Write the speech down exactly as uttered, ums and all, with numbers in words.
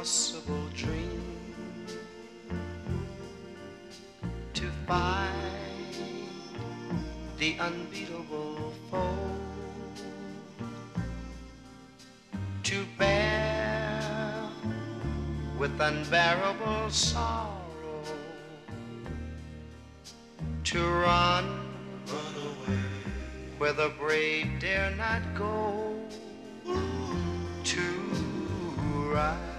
impossible dream to fight the unbeatable foe, to bear with unbearable sorrow, to run, run away where the brave dare not go, to rise